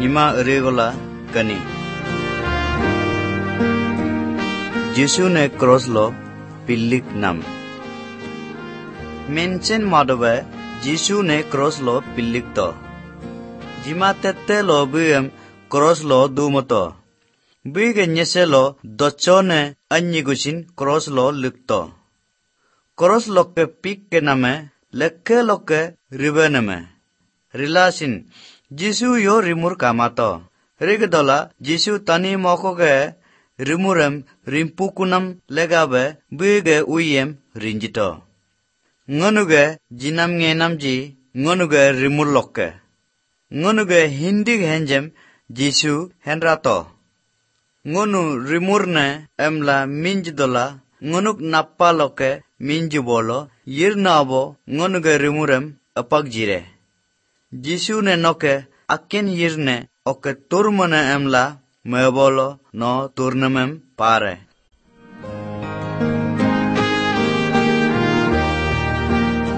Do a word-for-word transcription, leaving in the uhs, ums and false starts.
nima regola kani. Jisu ne cross lo pillik nam. Mention madove Jisu ne cross lo pillik to. Jima tette lo buyem cross lo dumoto. Buyge nyese lo dochone anyigusin cross lo lukto. Cross lo ke pik ke name lekke lo ke ribename. Rilasin Jisu yo rimur kamato. Rigedola Jisu tani moko ke rimurem rimpukunam legabe buyge uyem rinjito. Ngonuge jinam ngenam ji ngonuge rimur lokke. Ngonuge hindi henjem Jisu henrato. Ngonu rimurne emla minjidola ngonuk nappa loke minjibolo yirnabo ngonuge rimurem apagjire. Jisu ne noke aken yirne oke turmane emla mebolo no turnamem pare.